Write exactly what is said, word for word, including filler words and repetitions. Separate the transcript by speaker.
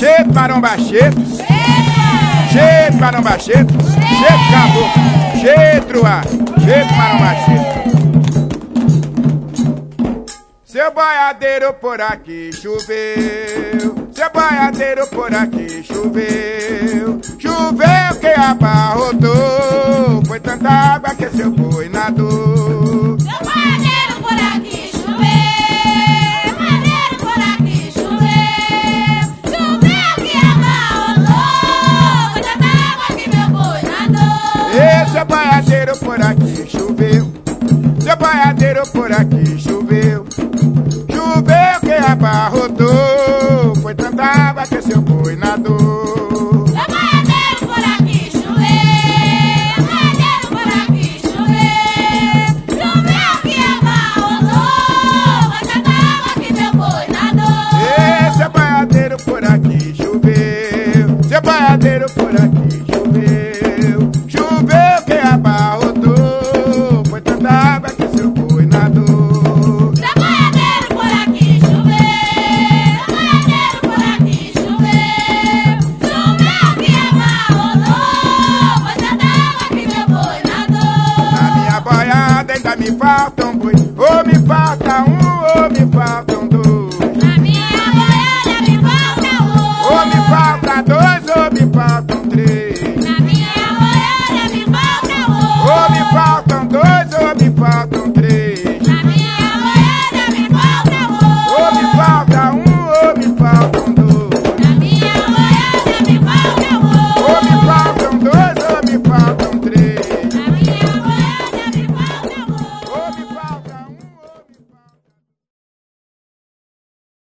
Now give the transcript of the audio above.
Speaker 1: Cheio de maromba, cheio. Cheio de maromba, cheio. Cheio de caboclo, cheio de truá, cheio de maromba, cheio. Seu boiadeiro por aqui choveu, seu boiadeiro por aqui choveu, choveu que abarrotou, foi tanta água que seu boi nadou.
Speaker 2: Seu boiadeiro por aqui choveu, boiadeiro por aqui choveu, choveu que abarrotou, foi tanta água que meu boi nadou.
Speaker 1: E seu boiadeiro por aqui choveu, seu boiadeiro por aqui choveu, choveu que abarrotou, foi tanta água que seu boi nadou.
Speaker 2: Seu boiadeiro por aqui choveu, boiadeiro por aqui choveu, choveu que abarrotou, foi tanta água que meu boi nadou.
Speaker 1: E seu boiadeiro por aqui choveu, seu boiadeiro por aqui choveu, choveu que abarrotou, foi tanta água que seu boi nadou.
Speaker 2: Seu boiadeiro por aqui choveu, boiadeiro por aqui choveu, choveu que abarrotou, foi tanta água que meu boi nadou.
Speaker 1: Na minha boiada ainda me falta um boi, ou me falta um, ou me faltam